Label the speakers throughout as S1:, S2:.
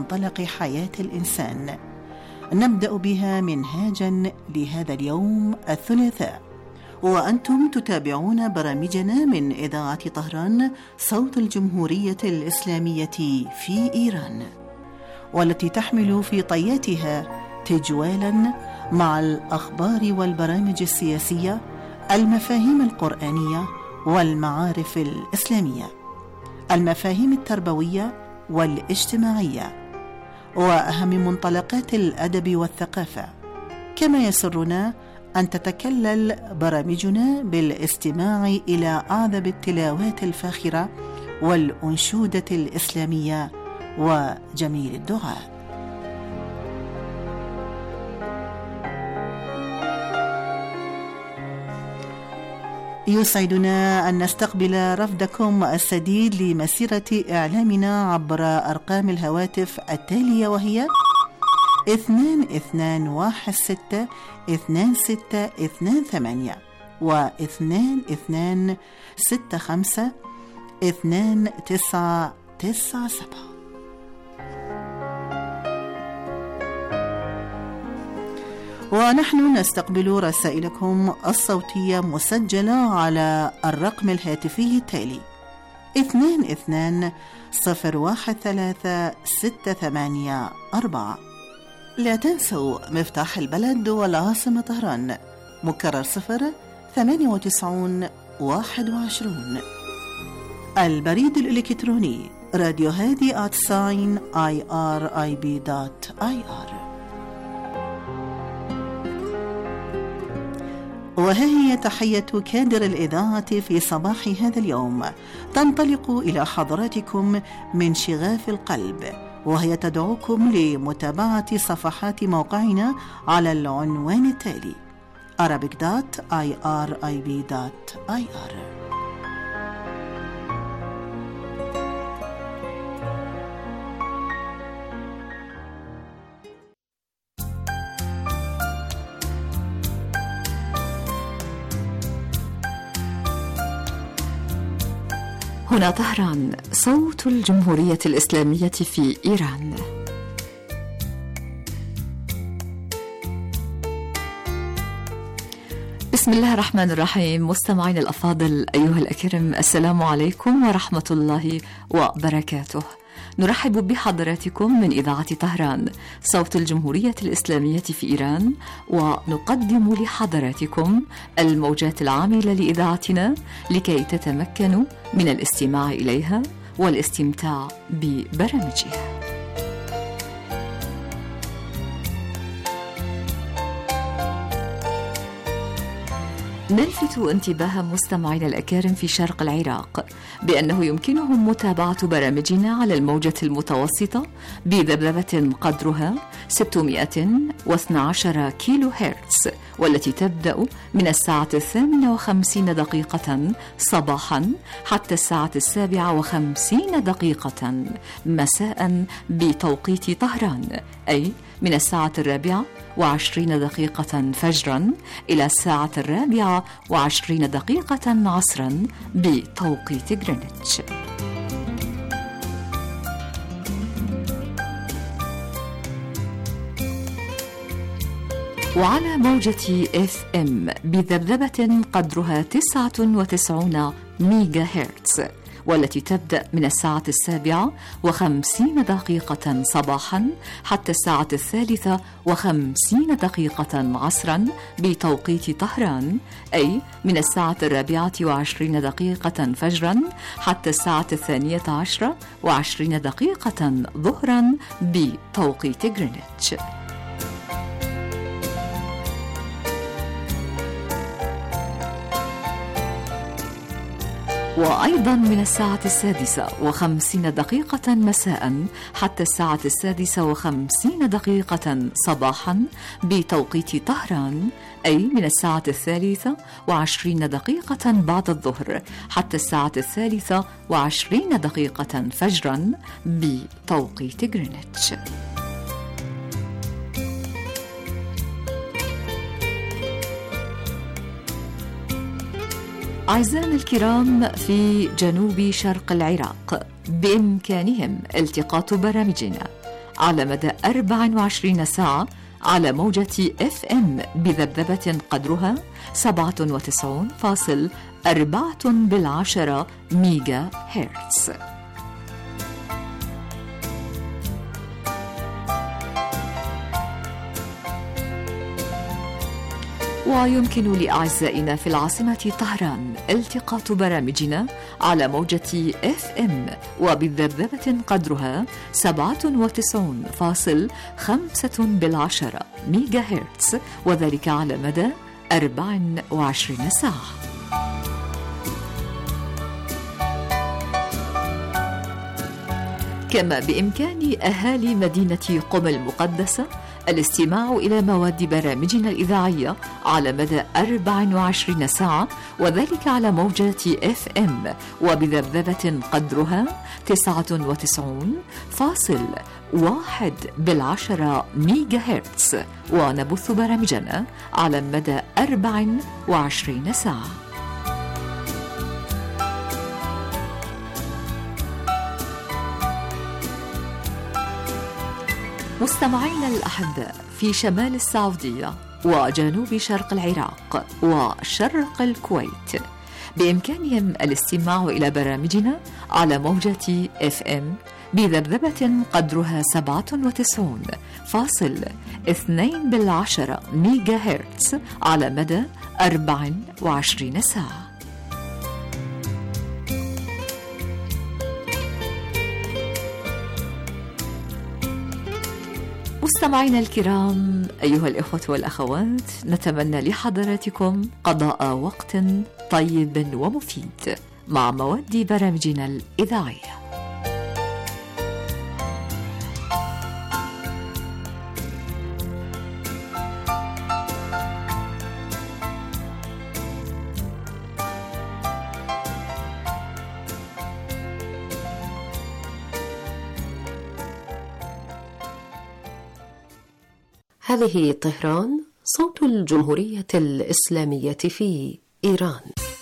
S1: منطلق حياة الإنسان، نبدأ بها منهاجا لهذا اليوم الثلاثاء، وأنتم تتابعون برامجنا من إذاعة طهران صوت الجمهورية الإسلامية في إيران، والتي تحمل في طياتها تجوالا مع الأخبار والبرامج السياسية، المفاهيم القرآنية والمعارف الإسلامية، المفاهيم التربوية والاجتماعية، وأهم منطلقات الأدب والثقافة. كما يسرنا أن تتكلل برامجنا بالاستماع إلى أعذب التلاوات الفاخرة والأنشودة الإسلامية وجميل الدعاء. يسعدنا أن نستقبل رفدكم السديد لمسيرة إعلامنا عبر أرقام الهواتف التالية، وهي 2216-2628 و2265-2997. ونحن نستقبل رسائلكم الصوتية مسجلة على الرقم الهاتفي التالي 22-013-684. لا تنسوا مفتاح البلد والعاصمة طهران، مكرر 09821. البريد الإلكتروني راديو هادي @irib.ir. وها هي تحية كادر الإذاعة في صباح هذا اليوم، تنطلق إلى حضراتكم من شغاف القلب، وهي تدعوكم لمتابعة صفحات موقعنا على العنوان التالي arabic.irib.ir.
S2: هنا طهران صوت الجمهورية الإسلامية في إيران. بسم الله الرحمن الرحيم. مستمعين الأفاضل أيها الأكرم، السلام عليكم ورحمة الله وبركاته. نرحب بحضراتكم من إذاعة طهران صوت الجمهورية الإسلامية في إيران، ونقدم لحضراتكم الموجات العاملة لإذاعتنا لكي تتمكنوا من الاستماع إليها والاستمتاع ببرامجها. نلفت انتباه مستمعينا الأكارم في شرق العراق بأنه يمكنهم متابعة برامجنا على الموجة المتوسطة بذبذبة قدرها 612 كيلو هرتز، والتي تبدأ من الساعة 58 صباحا حتى الساعة 57 مساء بتوقيت طهران، أي من الساعة 24 فجرا إلى الساعة 24 عصرا بتوقيت غرينتش. وعلى موجة FM بذبذبة قدرها 99 ميجا هرتز، والتي تبدأ من الساعة 57 صباحا حتى الساعة 53 عصرا بتوقيت طهران، أي من الساعة 24 فجرا حتى الساعة 12:20 ظهرا بتوقيت غرينتش. وأيضا من الساعة 6:50 مساء حتى الساعة 6:50 صباحا بتوقيت طهران، أي من الساعة 23 بعد الظهر حتى الساعة 23 فجرا بتوقيت غرينتش. أعزائنا الكرام في جنوب شرق العراق، بإمكانهم التقاط برامجنا على مدى 24 ساعة على موجة FM بذبذبة قدرها 97.4 ميجا هرتز. ويمكن لأعزائنا في العاصمة طهران التقاط برامجنا على موجة FM وبذبذبة قدرها 97.5 ميجا هرتز، وذلك على مدى 24 ساعة. كما بإمكان أهالي مدينة قم المقدسة الاستماع إلى مواد برامجنا الإذاعية على مدى 24 ساعة، وذلك على موجات FM وبذبذبة قدرها 99.1 ميجا هرتز، ونبث برامجنا على مدى 24 ساعة. مستمعينا الأحباء في شمال السعودية وجنوب شرق العراق وشرق الكويت، بإمكانهم الاستماع إلى برامجنا على موجة FM بذبذبة قدرها 97.2 ميجا هرتز على مدى 24 ساعة. مستمعينا الكرام، أيها الإخوة والأخوات، نتمنى لحضراتكم قضاء وقت طيب ومفيد مع مواد برامجنا الإذاعية.
S3: هذه طهران، صوت الجمهورية الإسلامية في إيران.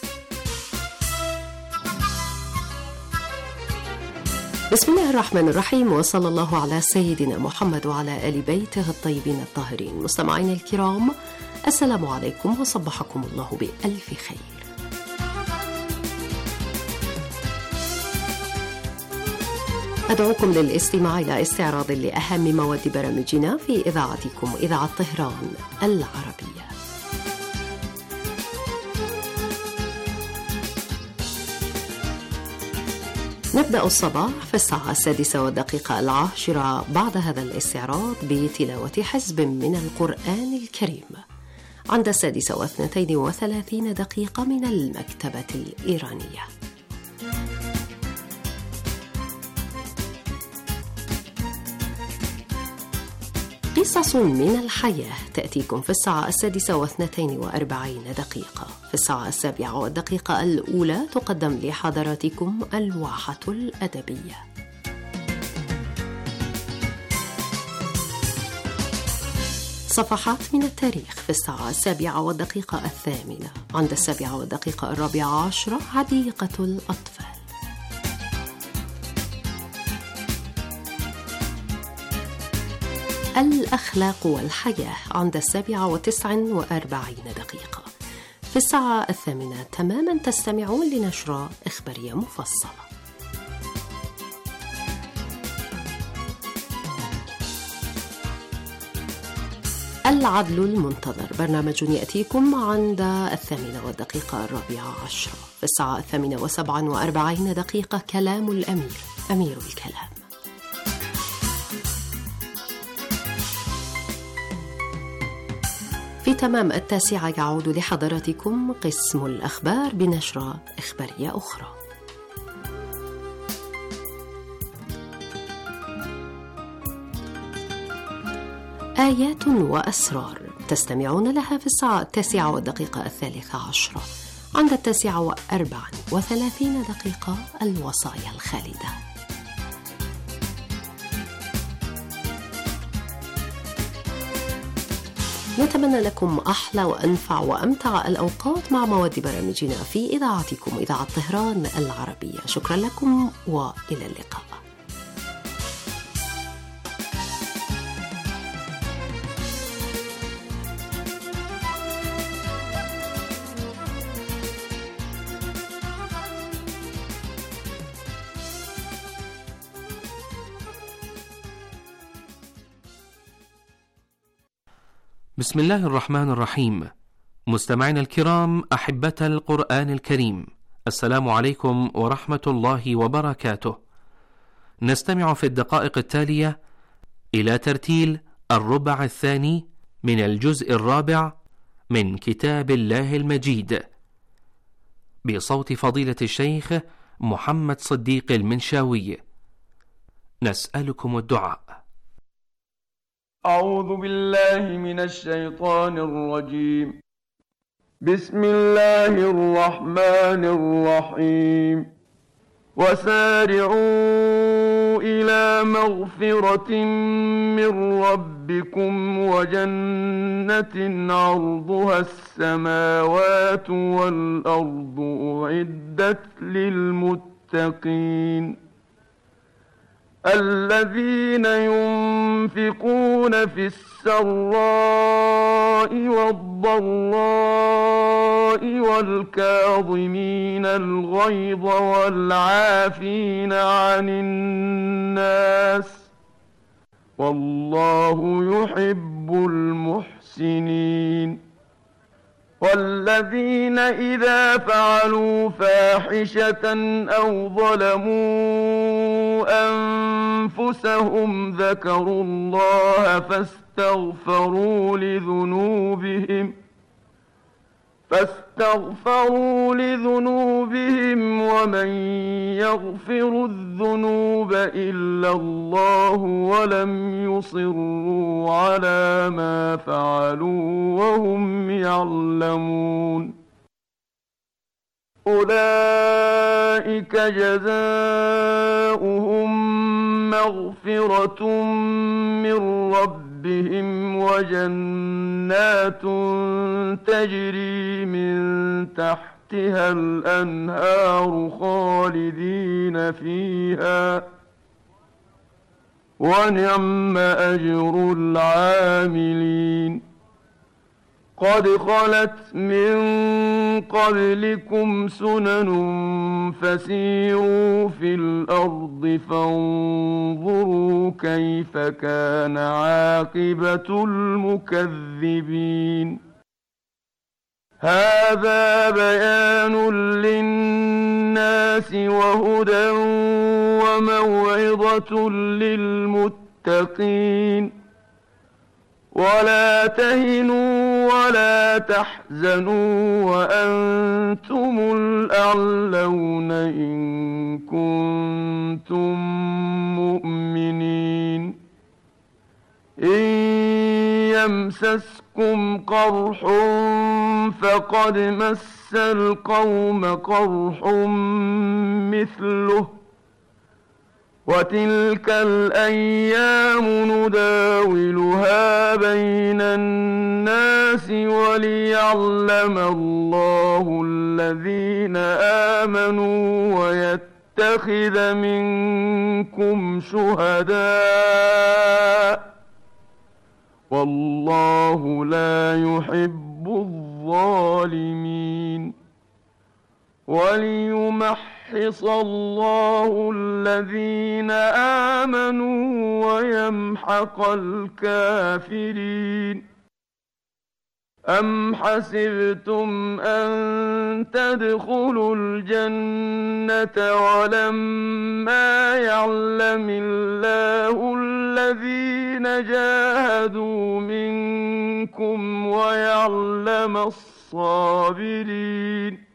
S3: بسم الله الرحمن الرحيم، وصلى الله على سيدنا محمد وعلى آل بيته الطيبين الطاهرين. مستمعين الكرام، السلام عليكم وصبحكم الله بألف خير. أدعوكم للاستماع إلى استعراض لأهم مواد برامجنا في إذاعتكم إذاعة طهران العربية. نبدأ الصباح في الساعة 6:10 بعد هذا الاستعراض بتلاوة حزب من القرآن الكريم عند 6:32 من المكتبة الإيرانية. قصص من الحياة تأتيكم في الساعة 6:42. في الساعة 7:01 الأولى تقدم لحضراتكم الواحة الأدبية. صفحات من التاريخ في الساعة 7:08. عند 7:14 حديقة الأطفال. الأخلاق والحياة عند 7:49. في الساعة 8 تماما تستمعون لنشرة إخبارية مفصلة. العدل المنتظر، برنامج يأتيكم عند 8:04. في الساعة 8:47 كلام الأمير، أمير الكلام. في تمام 9 يعود لحضراتكم قسم الأخبار بنشرة إخبارية أخرى. آيات وأسرار تستمعون لها في الساعة 9:13. عند 9:34 الوصايا الخالدة. نتمنى لكم أحلى وأنفع وأمتع الأوقات مع مواد برامجنا في إذاعتكم إذاعة طهران العربية. شكرا لكم وإلى اللقاء.
S4: بسم الله الرحمن الرحيم. مستمعينا الكرام، أحبة القرآن الكريم، السلام عليكم ورحمة الله وبركاته. نستمع في الدقائق التالية إلى ترتيل الربع الثاني من الجزء الرابع من كتاب الله المجيد بصوت فضيلة الشيخ محمد صديق المنشاوي. نسألكم الدعاء.
S5: أعوذ بالله من الشيطان الرجيم. بسم الله الرحمن الرحيم. وسارعوا إلى مغفرة من ربكم وجنة عرضها السماوات والأرض أعدت للمتقين الذين ينفقون في السراء والضراء والكاظمين الغيظ والعافين عن الناس والله يحب المحسنين والذين إذا فعلوا فاحشة أو ظلموا أنفسهم ذكروا الله فاستغفروا لذنوبهم ومن يغفر الذنوب إلا الله ولم يصروا على ما فعلوا وهم يعلمون أولئك جزاؤهم مغفرة من ربهم وجنات تجري من تحتها الأنهار خالدين فيها ونعم أجر العاملين قد خلت من قبلكم سنن فسيروا في الأرض فانظروا كيف كان عاقبة المكذبين هذا بيان للناس وهدى وموعظة للمتقين ولا تهنوا ولا تحزنوا وأنتم الأعلون إن كنتم مؤمنين إن يمسسكم قرح فقد مس القوم قرح مثله وتلك الأيام نداولها بين الناس وليعلم الله الذين آمنوا ويتخذ منكم شهداء والله لا يحب الظالمين وليمحص الله الذين آمنوا ويمحق الكافرين أم حسبتم أن تدخلوا الجنة ولما يعلم الله الذين جاهدوا منكم ويعلم الصابرين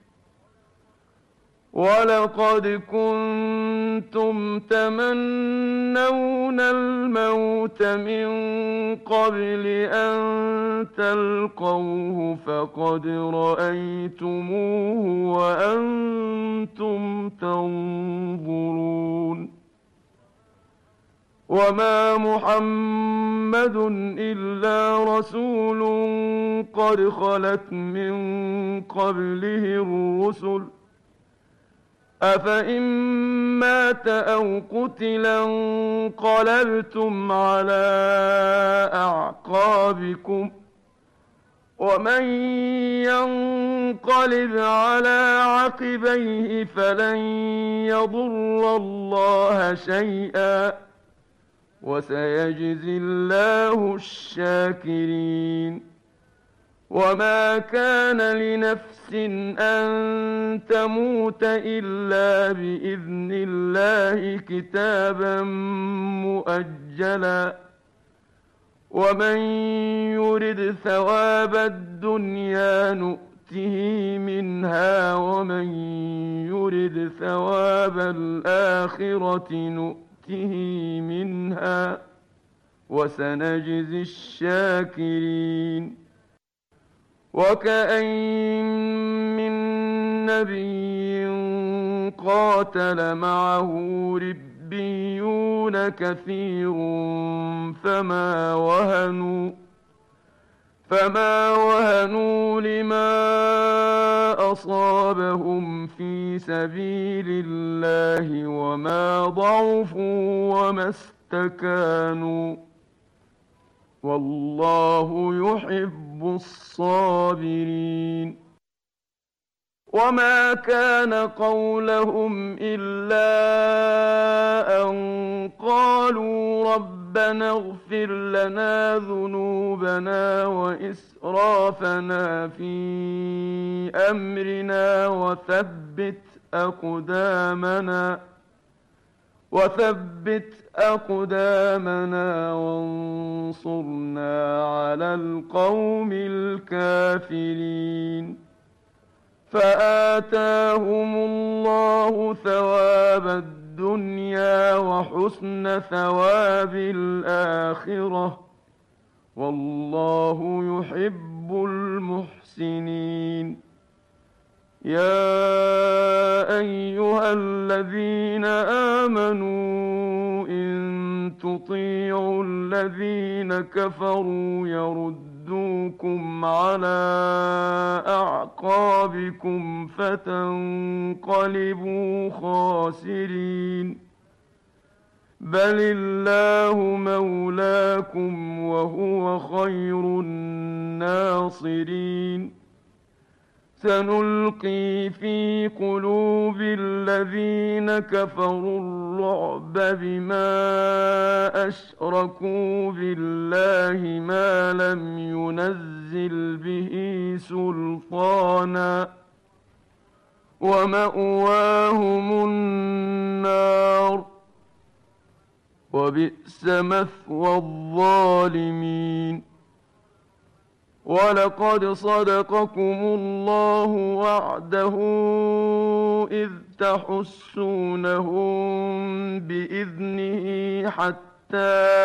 S5: ولقد كنتم تمنون الموت من قبل أن تلقوه فقد رأيتموه وأنتم تنظرون وما محمد إلا رسول قد خلت من قبله الرسل أفإن مات أو قتلا انقلبتم على أعقابكم ومن ينقلب على عقبيه فلن يضر الله شيئا وسيجزي الله الشاكرين وما كان لنفس أن تموت إلا بإذن الله كتابا مؤجلا ومن يرد ثواب الدنيا نؤته منها ومن يرد ثواب الآخرة نؤته منها وسنجزي الشاكرين وكأين من نبي قاتل معه ربيون كثير فما وهنوا لما أصابهم في سبيل الله وما ضعفوا وما استكانوا والله يحب الصابرين وما كان قولهم إلا أن قالوا ربنا اغفر لنا ذنوبنا وإسرافنا في أمرنا وثبت أقدامنا وانصرنا على القوم الكافرين فآتاهم الله ثواب الدنيا وحسن ثواب الآخرة والله يحب المحسنين يا أيها الذين آمنوا إن تطيعوا الذين كفروا يردوكم على أعقابكم فتنقلبوا خاسرين بل الله مولاكم وهو خير الناصرين سنلقي في قلوب الذين كفروا الرعب بما أشركوا بالله ما لم ينزل به سلطانا ومأواهم النار وبئس مثوى الظالمين ولقد صدقكم الله وعده إذ تحسونهم بإذنه حتى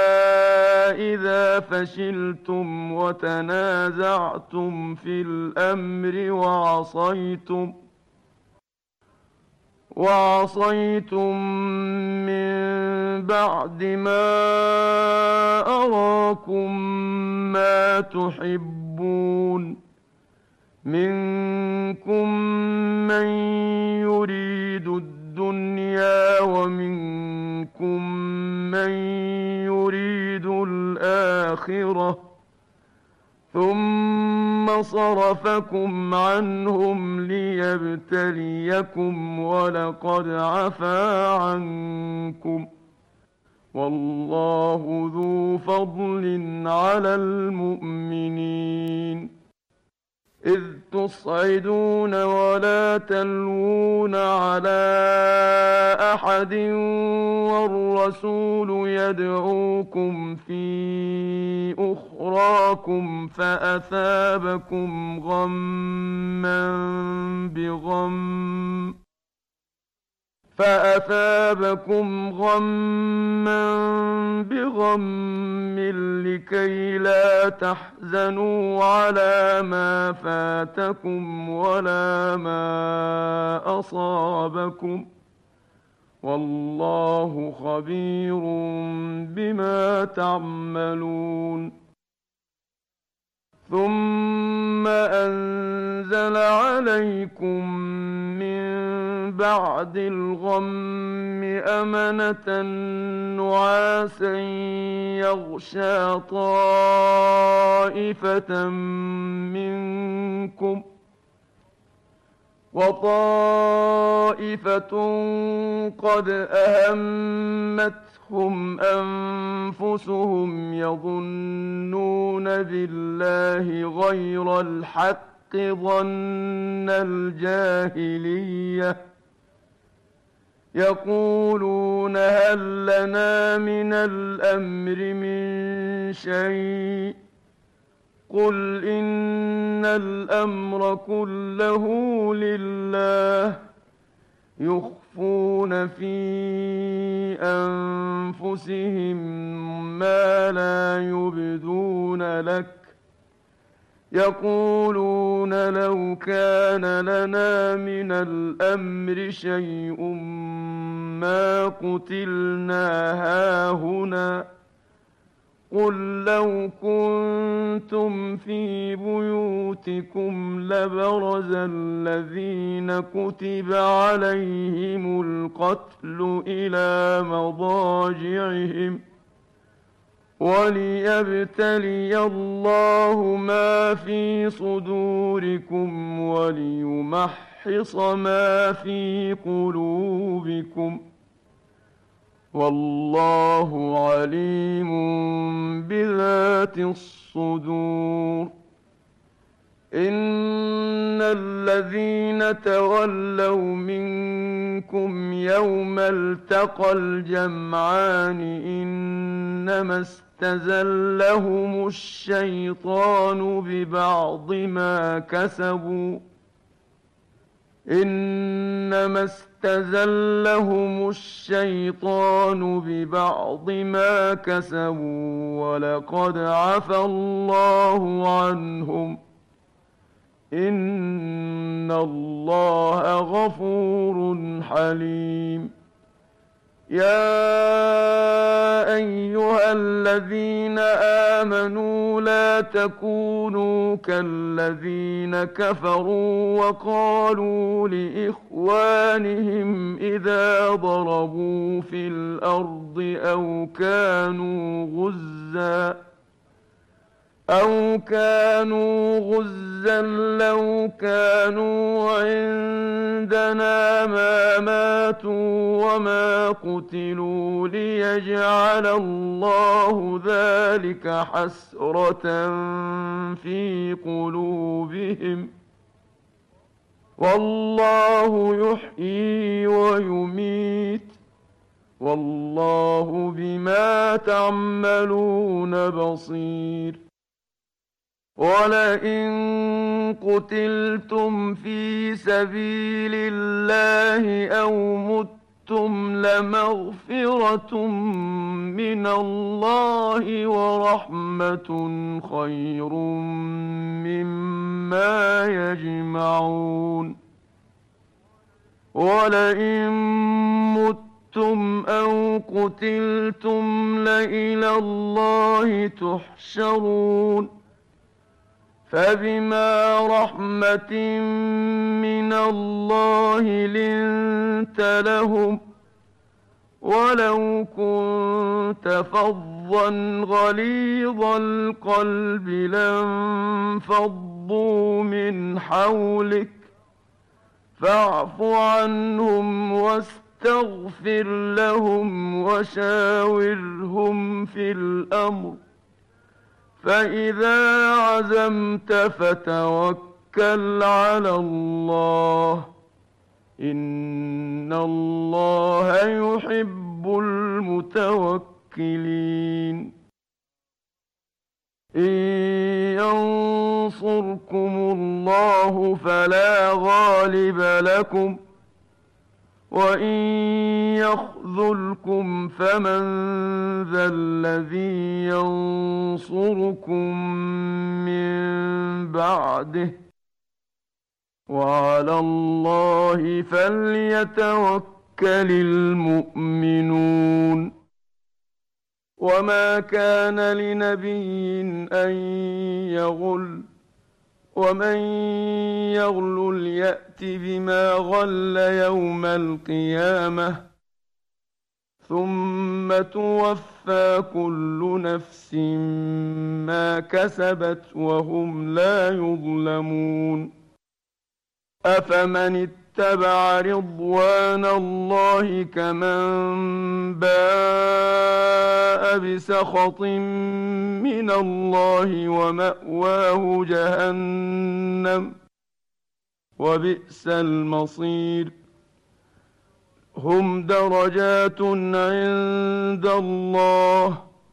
S5: إذا فشلتم وتنازعتم في الأمر وعصيتم من بعد ما أراكم ما تحبون منكم من يريد الدنيا ومنكم من يريد الآخرة ثم صرفكم عنهم ليبتليكم ولقد عفا عنكم والله ذو فضل على المؤمنين إذ تصعدون ولا تلوون على أحد والرسول يدعوكم في أخراكم فأثابكم غما بغم لكي لا تحزنوا على ما فاتكم ولا ما أصابكم والله خبير بما تعملون ثم أنزل عليكم من بعد الغم أمنة نعاسا يغشى طائفة منكم وطائفة قد أهمتهم غرتهم أنفسهم يظنون بالله غير الحق ظن الجاهلية يقولون هل لنا من الأمر من شيء قل إن الأمر كله لله يخفون في أنفسهم ما لا يبدون لك يقولون لو كان لنا من الأمر شيء ما قتلنا هاهنا قل لو كنتم في بيوتكم لبرز الذين كتب عليهم القتل إلى مضاجعهم وليبتلي الله ما في صدوركم وليمحص ما في قلوبكم والله عليم بذات الصدور إن الذين تولوا منكم يوم التقى الجمعان إنما استزلهم الشيطان ببعض ما كسبوا إنما استزلهم الشيطان ببعض ما كسبوا ولقد عفى الله عنهم إن الله غفور حليم يا أيها الذين آمنوا لا تكونوا كالذين كفروا وقالوا لإخوانهم إذا ضربوا في الأرض أو كانوا غزا لو كانوا عندنا ما ماتوا وما قتلوا ليجعل الله ذلك حسرة في قلوبهم والله يحيي ويميت والله بما تعملون بصير ولئن قتلتم في سبيل الله أو متم لمغفرة من الله ورحمة خير مما يجمعون ولئن متم أو قتلتم لإلى الله تحشرون فبما رحمة من الله لنت لهم ولو كنت فظا غليظ القلب لانفضوا من حولك فاعف عنهم واستغفر لهم وشاورهم في الأمر فإذا عزمت فتوكل على الله إن الله يحب المتوكلين إن ينصركم الله فلا غالب لكم وإن يخذلكم فمن ذا الذي ينصركم من بعده وعلى الله فليتوكل المؤمنون وما كان لنبي أن يغل ومن يغلل يأت بما غل يوم القيامة ثم توفى كل نفس ما كسبت وهم لا يظلمون أفمن اتبع رضوان الله كمن باء بسخط من الله ومأواه جهنم وبئس المصير. هم درجات عند الله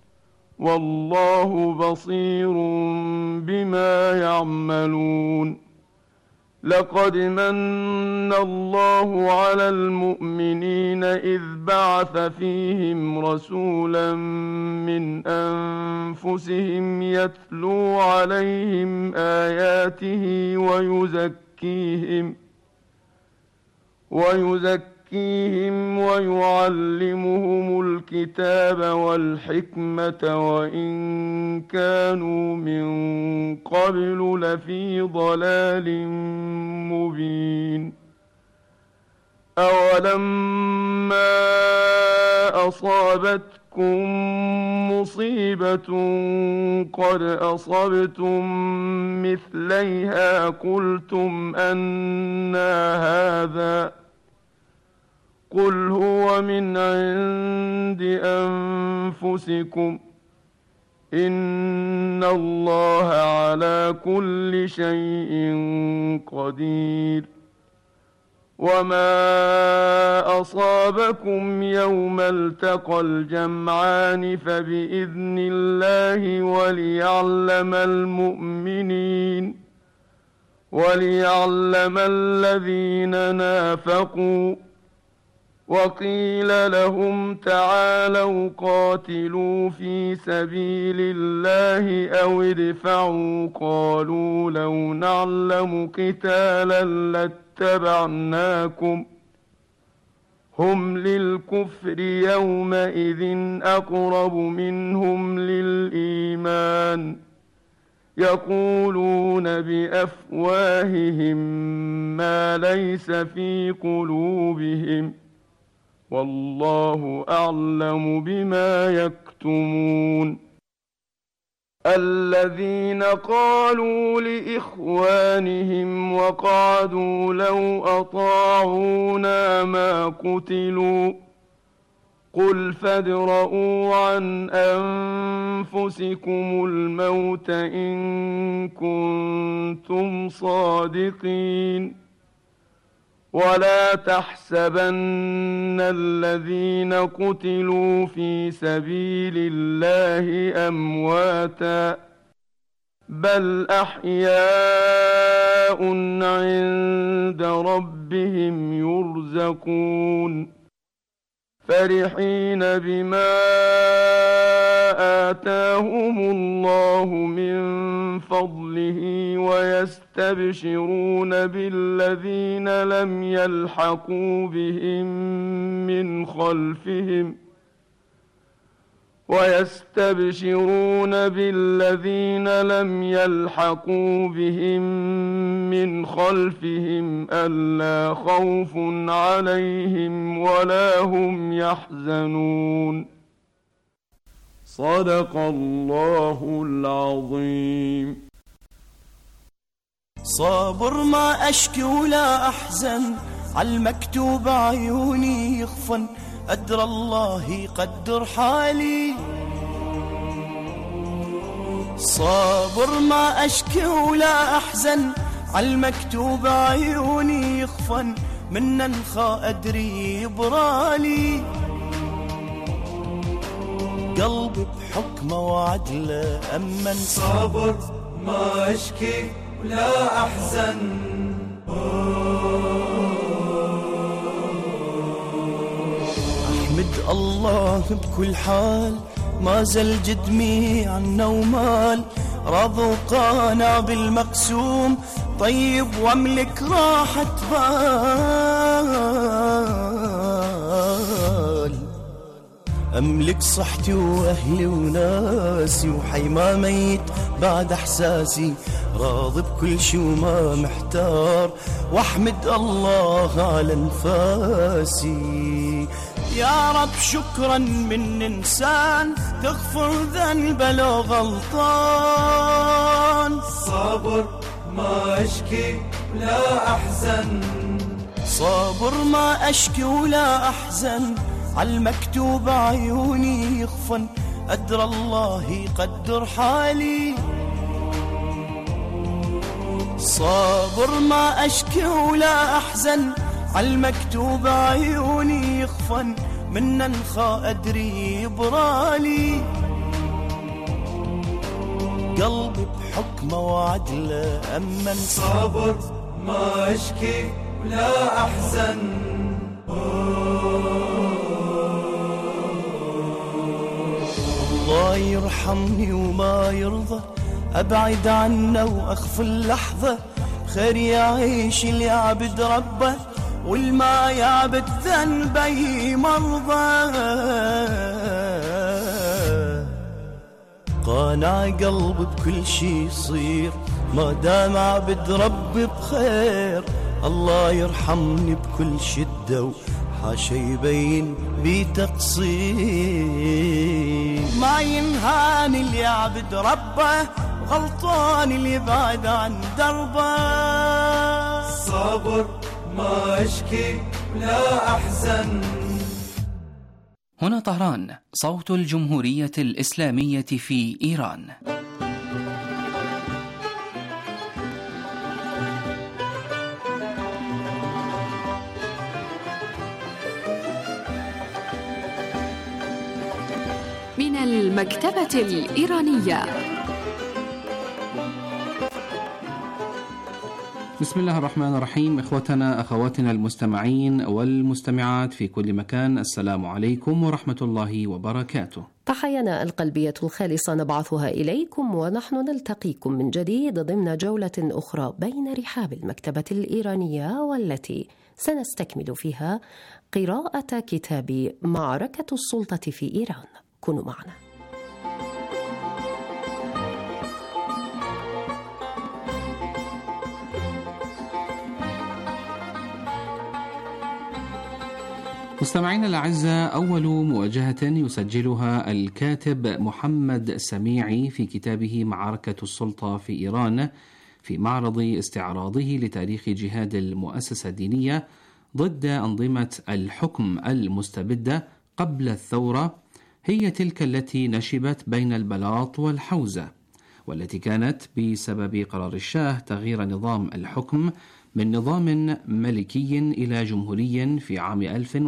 S5: والله بصير بما يعملون. لقد من الله على المؤمنين إذ بعث فيهم رسولا من أنفسهم يتلو عليهم آياته ويزكيهم ويعلمهم الكتاب والحكمة وإن كانوا من قبل لفي ضلال مبين. أولما أصابتكم مصيبة قد أصبتم مثليها قلتم أنى هذا قل هو من عند أنفسكم إن الله على كل شيء قدير. وما أصابكم يوم التقى الجمعان فبإذن الله وليعلم الذين نافقوا. وقيل لهم تعالوا قاتلوا في سبيل الله أو ادفعوا قالوا لو نعلم قتالا لاتبعناكم هم للكفر يومئذ أقرب منهم للإيمان يقولون بأفواههم ما ليس في قلوبهم والله أعلم بما يكتمون. الذين قالوا لإخوانهم وقعدوا لو أطاعونا ما قتلوا قل فادرءوا عن أنفسكم الموت إن كنتم صادقين. ولا تحسبن الذين قتلوا في سبيل الله أمواتا بل أحياء عند ربهم يرزقون فرحين بما آتاهم الله من فضله ويستبشرون بالذين لم يلحقوا بهم من خلفهم ألا خوف عليهم ولا هم يحزنون. صدق الله العظيم.
S6: صابر ما أشكي ولا أحزن عالمكتوب عيوني يخفن أدرى الله يقدر حالي. صابر ما أشكي ولا أحزن عالمكتوب عيوني يخفن من ننخى أدري يبرالي. قلبي بحكمه وعدله أمن.
S7: صابر ما أشكي ولا أحزن
S6: أحمد الله بكل حال ما زل جدمي عنا ومال راض وقانع بالمقسوم طيب واملك راحة بال. أملك صحتي وأهلي وناسي وحي ما ميت بعد إحساسي راضي بكل شي وما محتار واحمد الله على انفاسي. يا رب شكرا من إنسان تغفر ذنب لو غلطان.
S7: صابر ما أشكي ولا أحزن
S6: صابر ما أشكي ولا أحزن، عالمكتوب عيوني يخفن، أدرى الله يقدر حالي. صابر ما أشكي ولا أحزن، عالمكتوب عيوني يخفن، من ننخى أدري يبرالي. قلبي بحكمه وعدله أمن.
S7: صابر ما أشكي ولا أحزن،
S6: الله يرحمني وما يرضى، أبعد عنه وأخف اللحظة، خير يعيش اللي يعبد ربه، والما يعبد ذنبه مرضى. قانع قلبي بكل شي يصير، ما دام عبد ربي بخير. الله يرحمني بكل شدة، وحاشا يبين بي تقصير. ما ينهان اللي يعبد ربه، غلطان اللي يبعد عن دربه.
S7: صابر ما أشكي ولا أحزن.
S8: هنا طهران، صوت الجمهورية الإسلامية في إيران.
S3: من المكتبة الإيرانية.
S4: بسم الله الرحمن الرحيم. إخوتنا أخواتنا المستمعين والمستمعات في كل مكان، السلام عليكم ورحمة الله وبركاته.
S3: تحيانا القلبية الخالصة نبعثها إليكم، ونحن نلتقيكم من جديد ضمن جولة أخرى بين رحاب المكتبة الإيرانية، والتي سنستكمل فيها قراءة كتاب معركة السلطة في إيران. كونوا معنا.
S4: مستمعينا الأعزاء، أول مواجهة يسجلها الكاتب محمد سميعي في كتابه معركة السلطة في إيران في معرض استعراضه لتاريخ جهاد المؤسسة الدينية ضد أنظمة الحكم المستبدة قبل الثورة، هي تلك التي نشبت بين البلاط والحوزة، والتي كانت بسبب قرار الشاه تغيير نظام الحكم من نظام ملكي إلى جمهوري في عام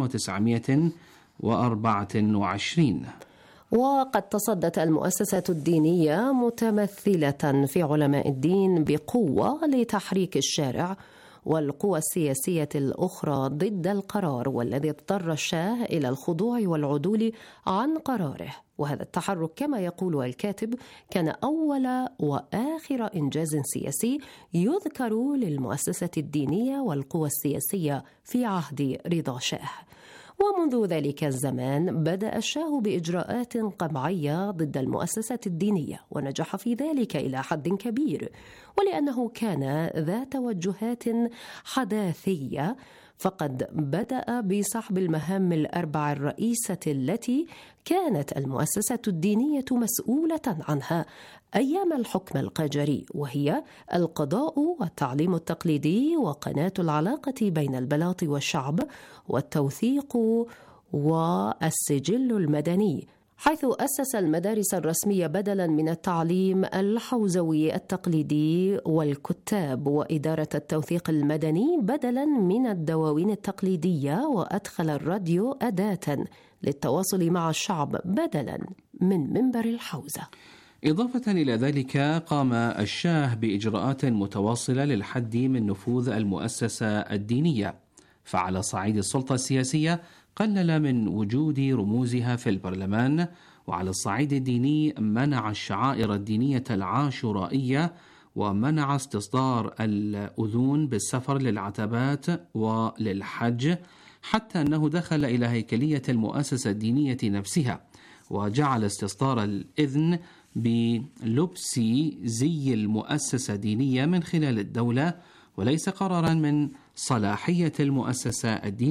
S4: 1924.
S3: وقد تصدت المؤسسة الدينية متمثلة في علماء الدين بقوة لتحريك الشارع والقوى السياسية الأخرى ضد القرار، والذي اضطر الشاه إلى الخضوع والعدول عن قراره. وهذا التحرك كما يقول الكاتب كان أول وآخر إنجاز سياسي يذكر للمؤسسة الدينية والقوى السياسية في عهد رضا شاه. ومنذ ذلك الزمان بدأ الشاه بإجراءات قمعية ضد المؤسسة الدينية، ونجح في ذلك إلى حد كبير، ولأنه كان ذا توجهات حداثية، فقد بدأ بسحب المهام الأربع الرئيسة التي كانت المؤسسة الدينية مسؤولة عنها أيام الحكم القاجري، وهي القضاء والتعليم التقليدي وقناة العلاقة بين البلاط والشعب والتوثيق والسجل المدني، حيث أسس المدارس الرسمية بدلاً من التعليم الحوزوي التقليدي والكتاب، وإدارة التوثيق المدني بدلاً من الدواوين التقليدية، وأدخل الراديو أداة للتواصل مع الشعب بدلاً من منبر الحوزة.
S4: إضافة إلى ذلك قام الشاه بإجراءات متواصلة للحد من نفوذ المؤسسة الدينية، فعلى صعيد السلطة السياسية قلل من وجود رموزها في البرلمان، وعلى الصعيد الديني منع الشعائر الدينية العاشورائية، ومنع استصدار الأذون بالسفر للعتبات وللحج، حتى أنه دخل إلى هيكلية المؤسسة الدينية نفسها، وجعل استصدار الإذن بلبس زي المؤسسة الدينية من خلال الدولة، وليس قرارا من صلاحية المؤسسة الدينية.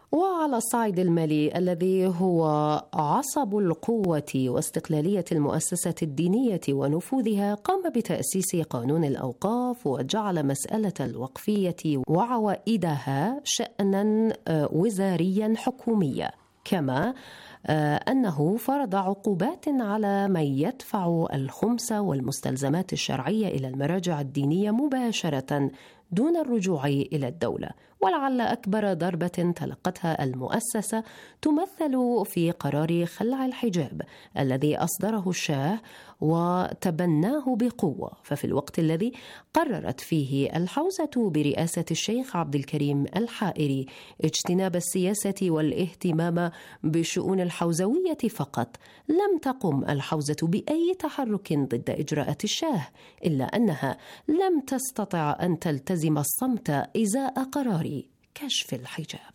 S3: وعلى الصعيد المالي الذي هو عصب القوة واستقلالية المؤسسة الدينية ونفوذها، قام بتأسيس قانون الأوقاف وجعل مسألة الوقفية وعوائدها شأنا وزاريا حكوميا، كما أنه فرض عقوبات على من يدفع الخمس والمستلزمات الشرعية إلى المراجع الدينية مباشرة دون الرجوع إلى الدولة. ولعل أكبر ضربة تلقتها المؤسسة تمثل في قرار خلع الحجاب الذي أصدره الشاه وتبناه بقوة، ففي الوقت الذي قررت فيه الحوزة برئاسة الشيخ عبد الكريم الحائري اجتناب السياسة والاهتمام بالشؤون الحوزوية فقط، لم تقم الحوزة بأي تحرك ضد إجراءات الشاه، إلا أنها لم تستطع أن تلتزم الصمت إزاء قرار كشف الحجاب.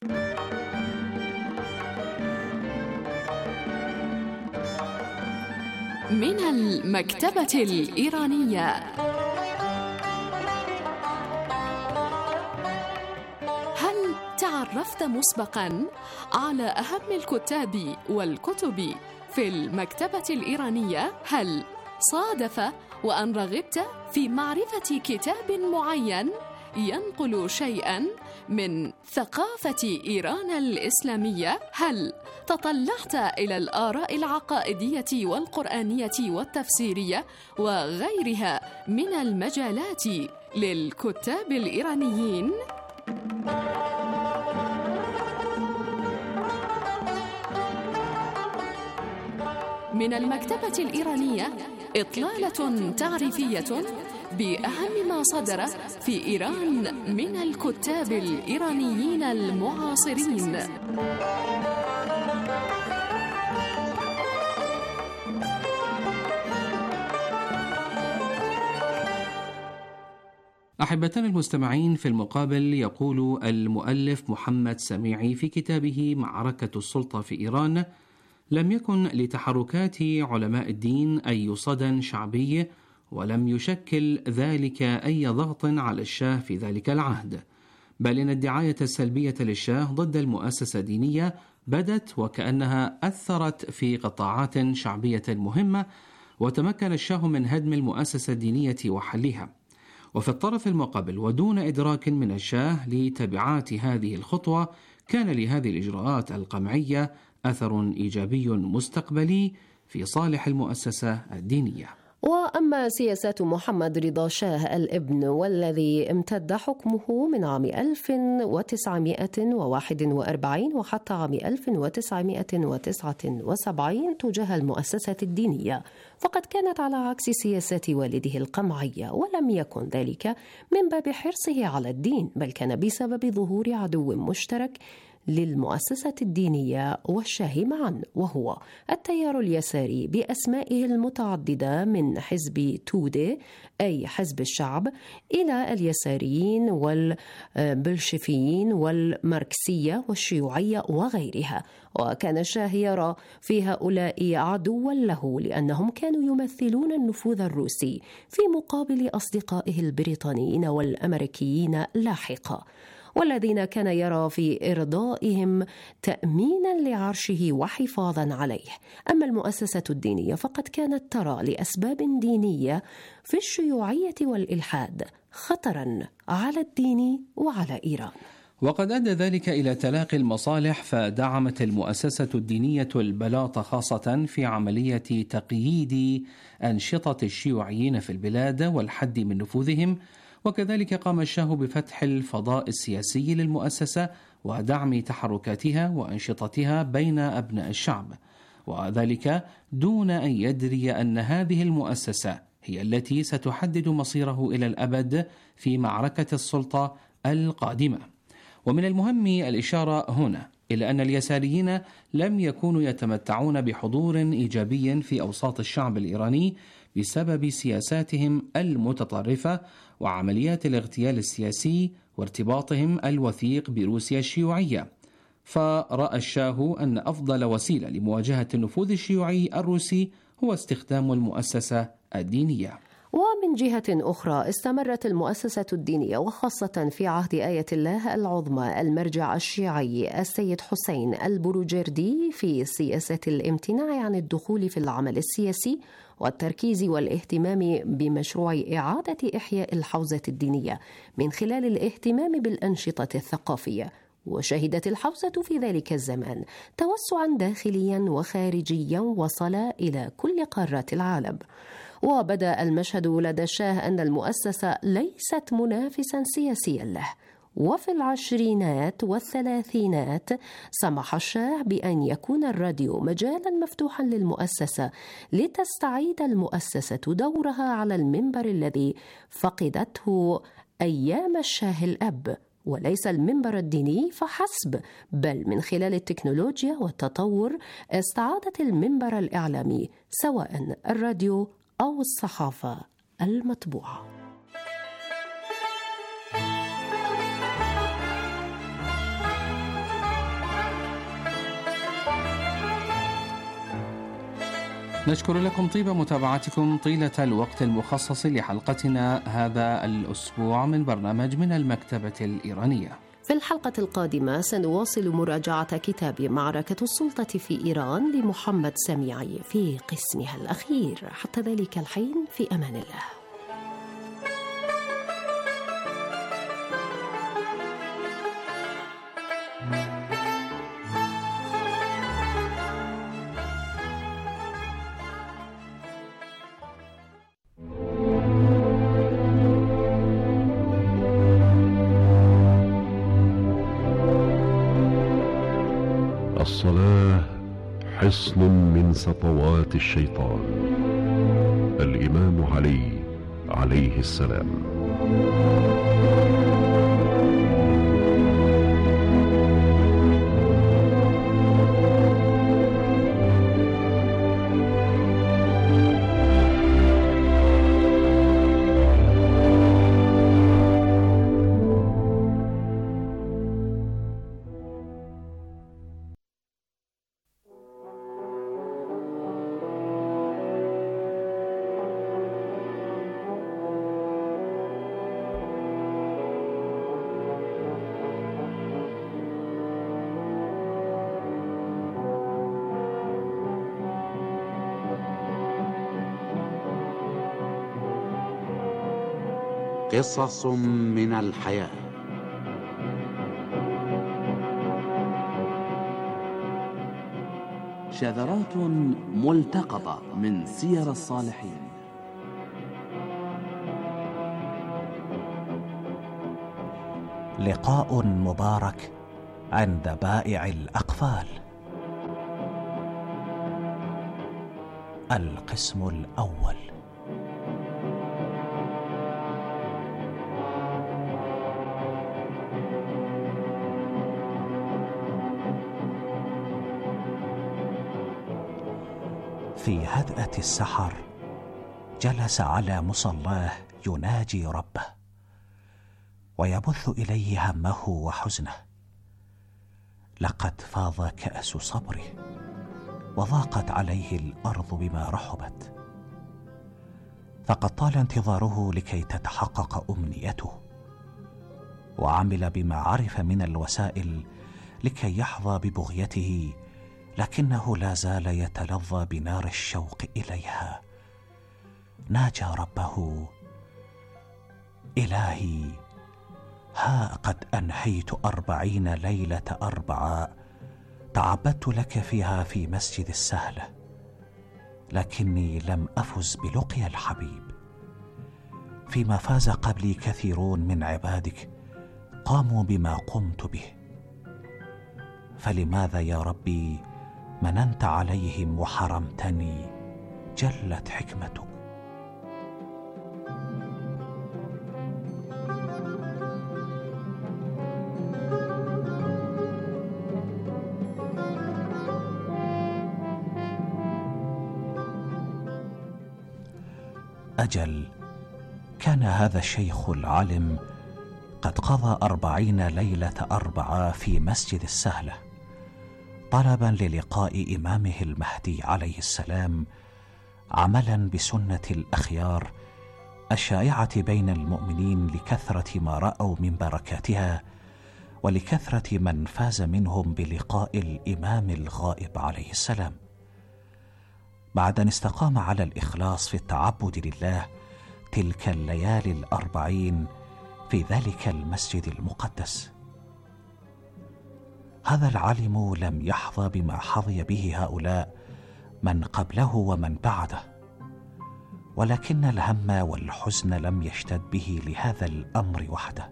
S2: من المكتبة الإيرانية. هل تعرفت مسبقاً على أهم الكتاب والكتب في المكتبة الإيرانية؟ هل صادف وأن رغبت في معرفة كتاب معين ينقل شيئاً من ثقافة إيران الإسلامية؟ هل تطلعت إلى الآراء العقائدية والقرآنية والتفسيرية وغيرها من المجالات للكتاب الإيرانيين؟ من المكتبة الإيرانية إطلالة تعريفية بأهم ما صدر في إيران من الكتاب الإيرانيين المعاصرين.
S4: أحبتنا المستمعين، في المقابل يقول المؤلف محمد سميعي في كتابه معركة السلطة في إيران: لم يكن لتحركات علماء الدين أي صدى شعبي، ولم يشكل ذلك أي ضغط على الشاه في ذلك العهد، بل إن الدعاية السلبية للشاه ضد المؤسسة الدينية بدت وكأنها أثرت في قطاعات شعبية مهمة، وتمكن الشاه من هدم المؤسسة الدينية وحلها. وفي الطرف المقابل ودون إدراك من الشاه لتبعات هذه الخطوة، كان لهذه الإجراءات القمعية أثر إيجابي مستقبلي في صالح المؤسسة الدينية.
S3: وأما سياسات محمد رضا شاه الابن، والذي امتد حكمه من عام 1941 وحتى عام 1979 تجاه المؤسسة الدينية، فقد كانت على عكس سياسات والده القمعية، ولم يكن ذلك من باب حرصه على الدين، بل كان بسبب ظهور عدو مشترك للمؤسسة الدينية والشاه معا، وهو التيار اليساري بأسمائه المتعددة من حزب تودة أي حزب الشعب إلى اليساريين والبلشفيين والماركسية والشيوعية وغيرها. وكان الشاه يرى في هؤلاء عدوا له، لأنهم كانوا يمثلون النفوذ الروسي في مقابل أصدقائه البريطانيين والأمريكيين لاحقا، والذين كان يرى في إرضائهم تأمينا لعرشه وحفاظا عليه. أما المؤسسة الدينية فقد كانت ترى لأسباب دينية في الشيوعية والإلحاد خطرا على الدين وعلى إيران.
S4: وقد أدى ذلك إلى تلاقي المصالح، فدعمت المؤسسة الدينية البلاط خاصة في عملية تقييد أنشطة الشيوعيين في البلاد والحد من نفوذهم، وكذلك قام الشاه بفتح الفضاء السياسي للمؤسسة ودعم تحركاتها وأنشطتها بين أبناء الشعب، وذلك دون أن يدري أن هذه المؤسسة هي التي ستحدد مصيره إلى الأبد في معركة السلطة القادمة. ومن المهم الإشارة هنا إلى أن اليساريين لم يكونوا يتمتعون بحضور إيجابي في أوساط الشعب الإيراني بسبب سياساتهم المتطرفة وعمليات الاغتيال السياسي وارتباطهم الوثيق بروسيا الشيوعية، فرأى الشاه أن أفضل وسيلة لمواجهة النفوذ الشيوعي الروسي هو استخدام المؤسسة الدينية.
S3: ومن جهة أخرى استمرت المؤسسة الدينية وخاصة في عهد آية الله العظمى المرجع الشيعي السيد حسين البروجردي في سياسة الامتناع عن الدخول في العمل السياسي والتركيز والاهتمام بمشروع إعادة إحياء الحوزة الدينية من خلال الاهتمام بالأنشطة الثقافية. وشهدت الحوزة في ذلك الزمان توسعا داخليا وخارجيا وصل إلى كل قارات العالم. وبدأ المشهد لدى الشاه أن المؤسسة ليست منافسا سياسيا له. وفي العشرينات والثلاثينات سمح الشاه بأن يكون الراديو مجالا مفتوحا للمؤسسة لتستعيد المؤسسة دورها على المنبر الذي فقدته أيام الشاه الأب، وليس المنبر الديني فحسب، بل من خلال التكنولوجيا والتطور استعادت المنبر الإعلامي سواء الراديو أو الصحافة المطبوعة.
S4: نشكر لكم طيب متابعتكم طيلة الوقت المخصص لحلقتنا هذا الأسبوع من برنامج من المكتبة الإيرانية.
S3: في الحلقة القادمة سنواصل مراجعة كتاب معركة السلطة في إيران لمحمد سميعي في قسمها الأخير. حتى ذلك الحين في أمان الله.
S9: الصلاة حصن من سطوات الشيطان. الإمام علي عليه السلام.
S10: قصص من الحياة.
S11: شذرات ملتقطة من سير الصالحين.
S12: لقاء مبارك عند بائع الأقفال. القسم الأول. في هدأة السحر جلس على مصلاه يناجي ربه ويبث إليه همه وحزنه. لقد فاض كأس صبره وضاقت عليه الأرض بما رحبت، فقد طال انتظاره لكي تتحقق أمنيته، وعمل بما عرف من الوسائل لكي يحظى ببغيته، لكنه لا زال يتلظى بنار الشوق إليها. ناجى ربه: إلهي، ها قد أنهيت 40 ليلة 4 تعبدت لك فيها في مسجد السهلة، لكني لم أفز بلقيا الحبيب، فيما فاز قبلي كثيرون من عبادك قاموا بما قمت به، فلماذا يا ربي مننت عليهم وحرمتني؟ جلت حكمتك. أجل، كان هذا الشيخ العالم قد قضى 40 ليلة 4 في مسجد السهلة طلبا للقاء إمامه المهدي عليه السلام، عملا بسنة الأخيار الشائعة بين المؤمنين لكثرة ما رأوا من بركاتها ولكثرة من فاز منهم بلقاء الإمام الغائب عليه السلام، بعد أن استقام على الإخلاص في التعبد لله تلك الليالي 40 في ذلك المسجد المقدس. هذا العالم لم يحظى بما حظي به هؤلاء من قبله ومن بعده، ولكن الهم والحزن لم يشتد به لهذا الأمر وحده،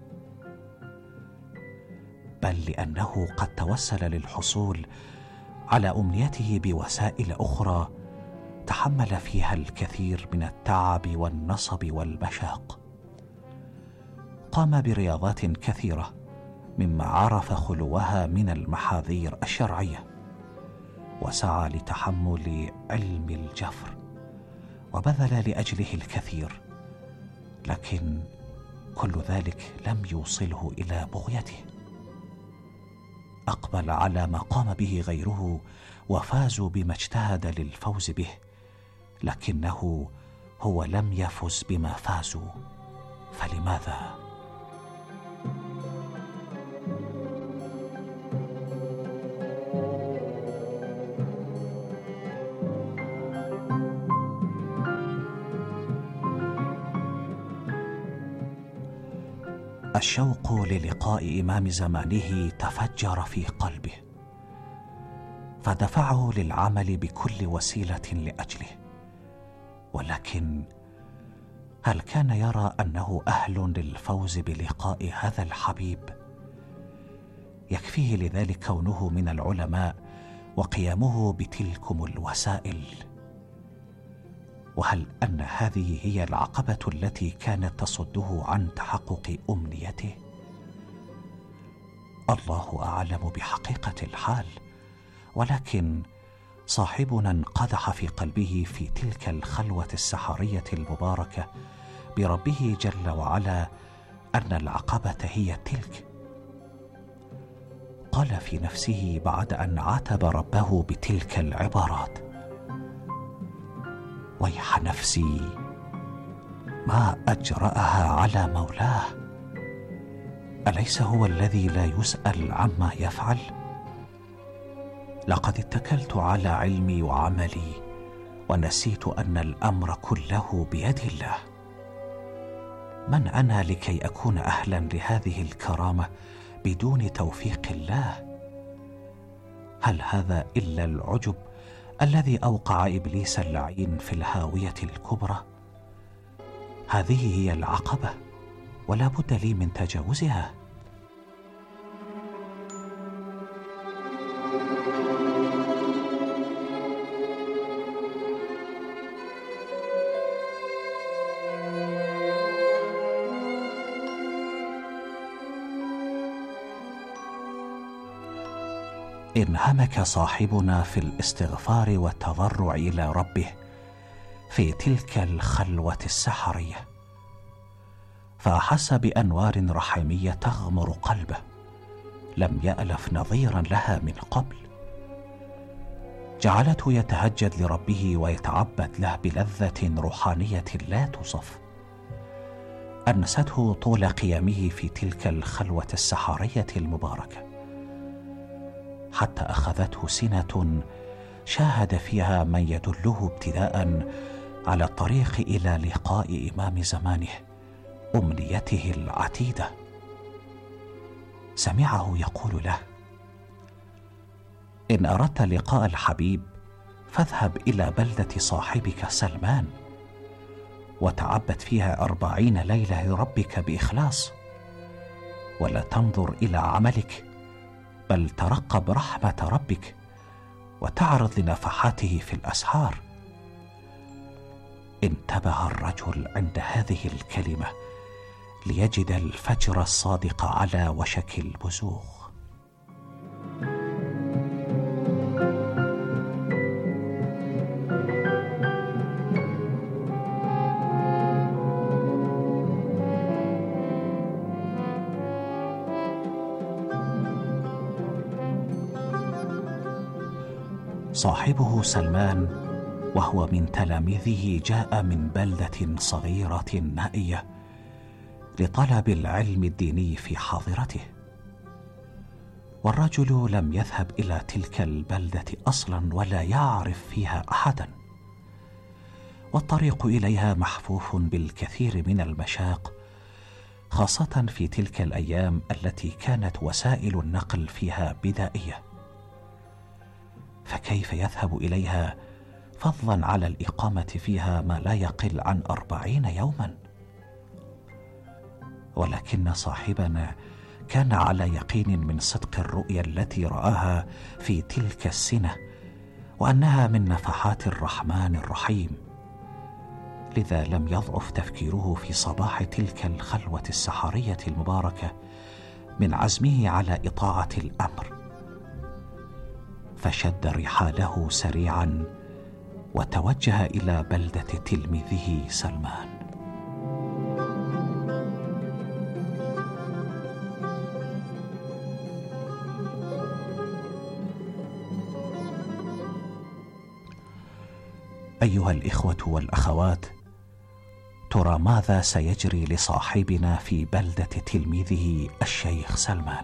S12: بل لأنه قد توسل للحصول على أمنيته بوسائل أخرى تحمل فيها الكثير من التعب والنصب والمشاق. قام برياضات كثيرة مما عرف خلوها من المحاذير الشرعية، وسعى لتحمل علم الجفر وبذل لأجله الكثير، لكن كل ذلك لم يوصله إلى بغيته. أقبل على ما قام به غيره وفازوا بما اجتهد للفوز به، لكنه هو لم يفز بما فازوا، فلماذا؟ الشوق للقاء إمام زمانه تفجر في قلبه، فدفعه للعمل بكل وسيلة لأجله. ولكن هل كان يرى أنه أهل للفوز بلقاء هذا الحبيب؟ يكفيه لذلك كونه من العلماء وقيامه بتلكم الوسائل. وهل أن هذه هي العقبة التي كانت تصده عن تحقق أمنيته؟ الله أعلم بحقيقة الحال، ولكن صاحبنا انقدح في قلبه في تلك الخلوة السحرية المباركة بربه جل وعلا أن العقبة هي تلك. قال في نفسه بعد أن عاتب ربه بتلك العبارات: ويح نفسي ما أجرأها على مولاه، أليس هو الذي لا يسأل عما يفعل؟ لقد اتكلت على علمي وعملي ونسيت أن الأمر كله بيد الله. من أنا لكي أكون أهلا لهذه الكرامة بدون توفيق الله؟ هل هذا إلا العجب الذي أوقع إبليس اللعين في الهاوية الكبرى؟ هذه هي العقبة، ولا بد لي من تجاوزها. انهمك صاحبنا في الاستغفار والتضرع إلى ربه في تلك الخلوة السحرية، فأحس بأنوار رحيمية تغمر قلبه لم يألف نظيرا لها من قبل، جعلته يتهجد لربه ويتعبد له بلذة روحانية لا توصف، أنسته طول قيامه في تلك الخلوة السحرية المباركة، حتى أخذته سنة شاهد فيها من يدله ابتداء على الطريق إلى لقاء إمام زمانه أمنيته العتيدة. سمعه يقول له: إن أردت لقاء الحبيب فاذهب إلى بلدة صاحبك سلمان وتعبد فيها 40 ليلة لربك بإخلاص، ولا تنظر إلى عملك بل ترقب رحمة ربك وتعرض لنفحاته في الأسحار. انتبه الرجل عند هذه الكلمة ليجد الفجر الصادق على وشك البزوغ. صاحبه سلمان وهو من تلاميذه جاء من بلدة صغيرة نائية لطلب العلم الديني في حاضرته، والرجل لم يذهب إلى تلك البلدة أصلا ولا يعرف فيها أحدا، والطريق إليها محفوف بالكثير من المشاق، خاصة في تلك الأيام التي كانت وسائل النقل فيها بدائية، فكيف يذهب إليها فضلا على الإقامة فيها ما لا يقل عن 40 يوما؟ ولكن صاحبنا كان على يقين من صدق الرؤيا التي رآها في تلك السنة، وأنها من نفحات الرحمن الرحيم، لذا لم يضعف تفكيره في صباح تلك الخلوة السحرية المباركة من عزمه على إطاعة الأمر، فشد رحاله سريعا وتوجه إلى بلدة تلميذه سلمان. أيها الإخوة والأخوات، ترى ماذا سيجري لصاحبنا في بلدة تلميذه الشيخ سلمان؟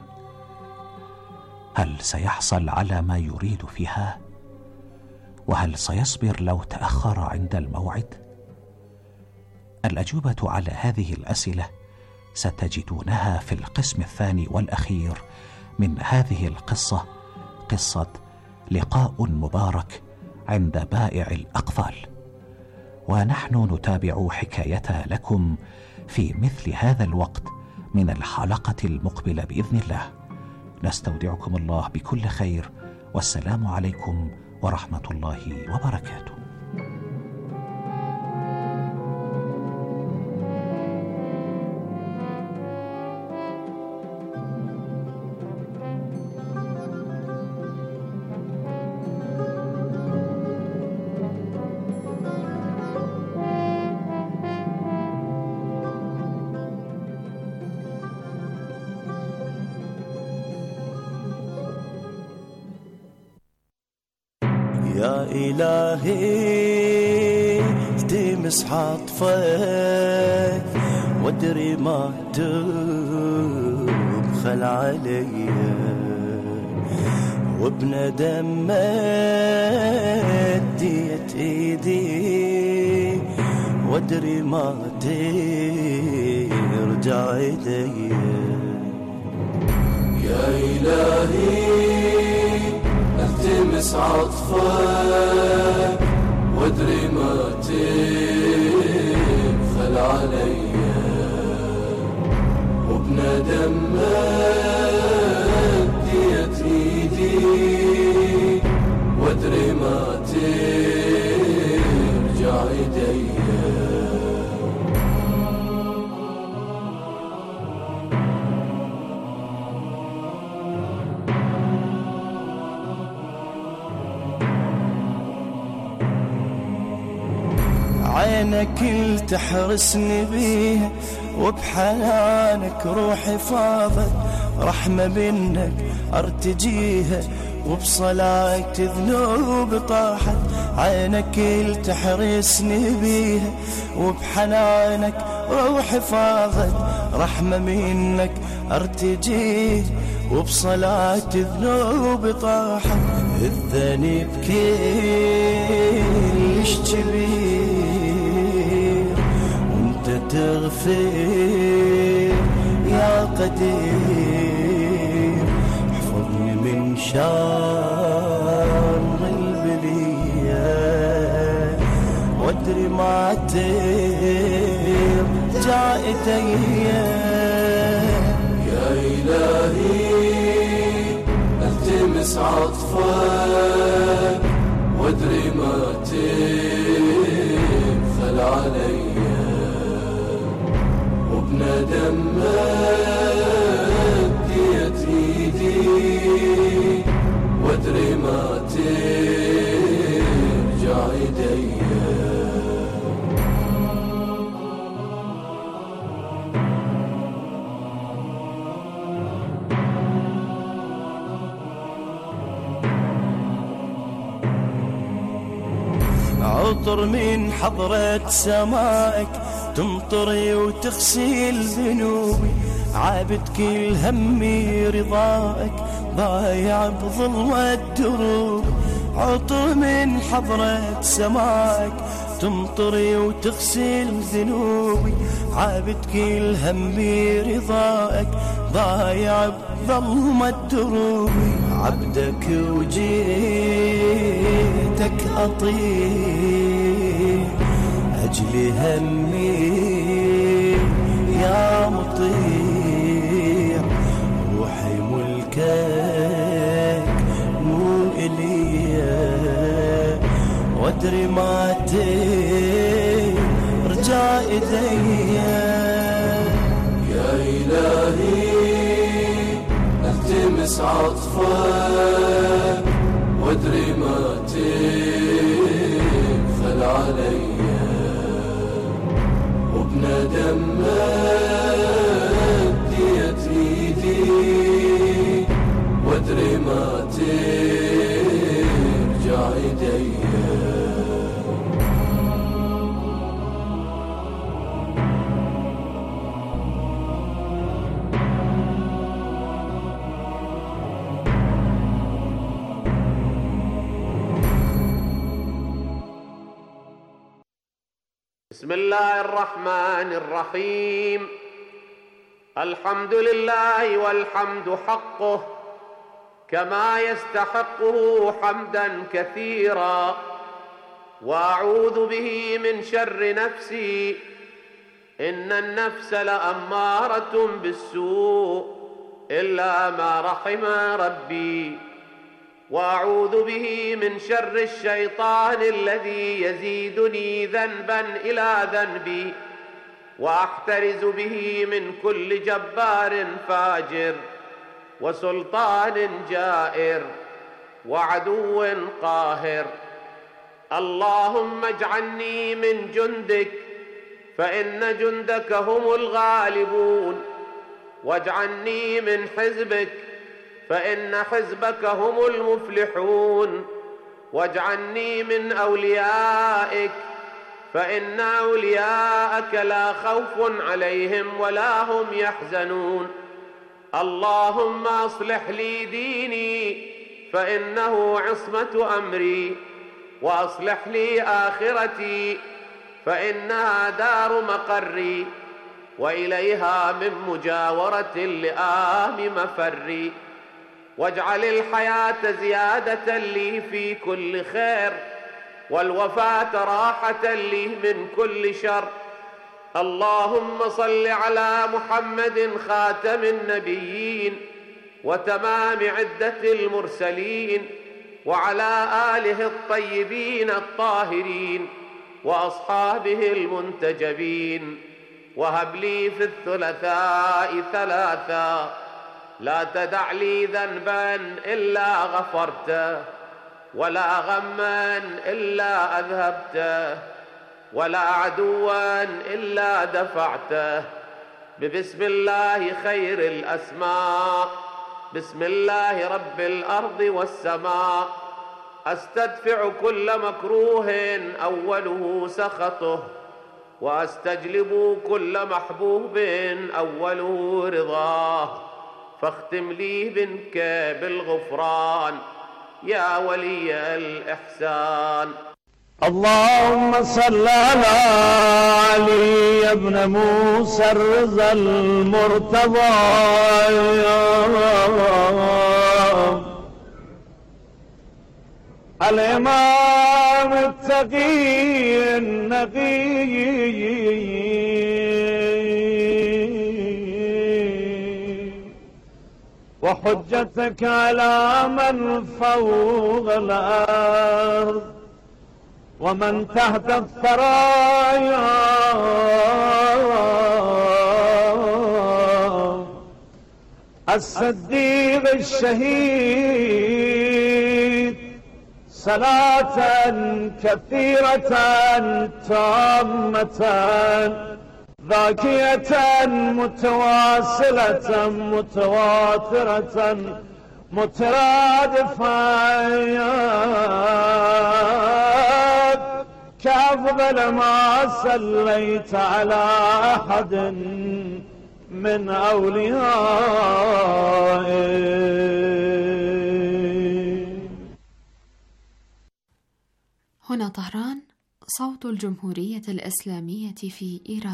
S12: هل سيحصل على ما يريد فيها؟ وهل سيصبر لو تأخر عند الموعد؟ الأجوبة على هذه الأسئلة ستجدونها في القسم الثاني والأخير من هذه القصة، قصة لقاء مبارك عند بائع الأقفال، ونحن نتابع حكايتها لكم في مثل هذا الوقت من الحلقة المقبلة بإذن الله. نستودعكم الله بكل خير، والسلام عليكم ورحمة الله وبركاته.
S6: يا إلهي التمس عطفك وادري ما تبخل علي، وبندم مديت ايدي وادري ما ترجع إلي.
S7: يا إلهي التمس عطفك وادري ما تبخل علي، وبندم مديت ايدي وادري ما ترجع ايدي.
S6: عينك تحرسني بيها وبحنانك روحي فاضت، رحمة منك ارتجيها وبصلاة ذنوب طاحت. عينك تحرسني بيها وبحنانك روحي فاضت، رحمة منك ارتجيها وبصلاة ذنوب طاحت. الذنب كلش كبير وانت تغفر يا قدير، احفظني من شر البلية وادري ما ترجع ايديا.
S7: يا إلهي التمس عطفك وادري ما تبخل علي، وبندم مديت ايدي وادري ما ترجع ايدي.
S6: تمطر من حضرة سمائك، تمطري وتغسل ذنوبي، عابد كل همي رضائك، ضايع بظلمة الدروب. عطر من حضرة سمائك، تمطري وتغسل ذنوبي، عابد كل همي رضائك، ضايع بظلمة الدروب. عبدك وجيتك أطير أجل همي يا مطيع، روحي ملكك مو إليا، وادري ما ترجع إيديا.
S7: يا إلهي التمس عطفك، وادري ما تبخل عليا، وبندم مديت ايدي، وادري ما ترجع ايديا.
S13: بسم الله الرحمن الرحيم. الحمد لله والحمد حقه، كما يستحقه حمدا كثيرا، وأعوذ به من شر نفسي، إن النفس لأمارة بالسوء إلا ما رحم ربي، وأعوذ به من شر الشيطان الذي يزيدني ذنبا إلى ذنبي، وأحترز به من كل جبار فاجر، وسلطان جائر، وعدو قاهر. اللهم اجعلني من جندك، فإن جندك هم الغالبون، واجعلني من حزبك، فإن حزبك هم المفلحون، واجعلني من أوليائك، فإن أولياءك لا خوف عليهم ولا هم يحزنون. اللهم أصلح لي ديني، فإنه عصمة أمري، وأصلح لي آخرتي، فإنها دار مقري، وإليها من مجاورة لآم مفري. واجعل الحياة زيادة لي في كل خير، والوفاة راحة لي من كل شر. اللهم صل على محمد خاتم النبيين وتمام عدة المرسلين، وعلى آله الطيبين الطاهرين، وأصحابه المنتجبين. وهب لي في الثلاثاء ثلاثا، لا تدع لي ذنبا إلا غفرته، ولا غما إلا أذهبته، ولا عدوا إلا دفعته. ببسم الله خير الأسماء، بسم الله رب الأرض والسماء، أستدفع كل مكروه أوله سخطه، وأستجلب كل محبوب أوله رضاه. فاختم لي منك بالغفران يا ولي الإحسان.
S14: اللهم صل على علي بن موسى الرضا المرتضى، الإمام التقي النقي، وحجتك على من فوق الأرض ومن تحت الثرايا، الصديق الشهيد، صلاة كثيرة تامة ذاكية متواصلة متواترة مترادفة كأفضل ما صليت على أحد من أوليائك.
S15: هنا طهران، صوت الجمهورية الإسلامية في إيران.